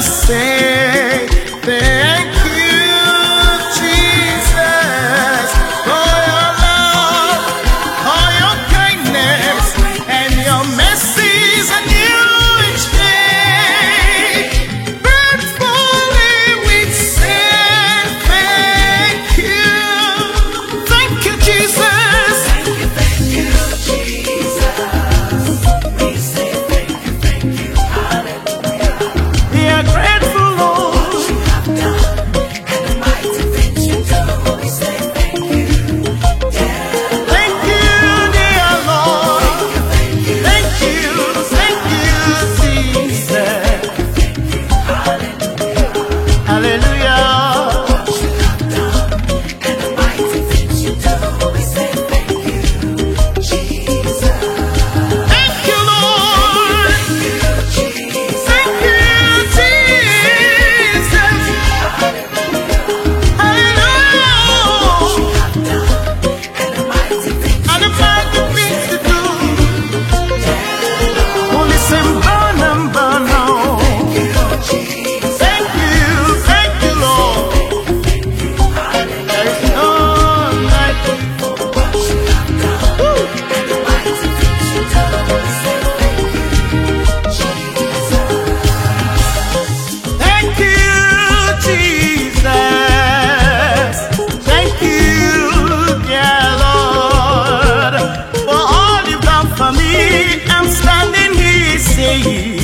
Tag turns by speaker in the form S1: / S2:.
S1: say thank you, Jesus, for your love, for your kindness, and your mercies are new each day. Gratefully we say thank you. Thank you, Jesus.
S2: Thank you, Jesus. We say thank you, hallelujah.
S1: We are grateful, Lord.
S2: What you have done and the mighty things you do. We say thank you, yeah.
S1: Thank you, dear Lord.
S2: Thank you,
S1: Thank you, Jesus.
S2: hallelujah.
S1: Hallelujah.
S2: What you have done and the mighty things you do. We say thank you, Jesus.
S1: Thank you, Lord.
S2: Thank you, Jesus.
S1: Thank you, Jesus. Hallelujah.
S2: And the mighty things
S1: And the mighty things to do. Holy Simban and Bano. Thank you, Lord. There is none like you. Woo. Thank you, Jesus. Thank you, dear Lord, for all you've done for me. I'm standing here saying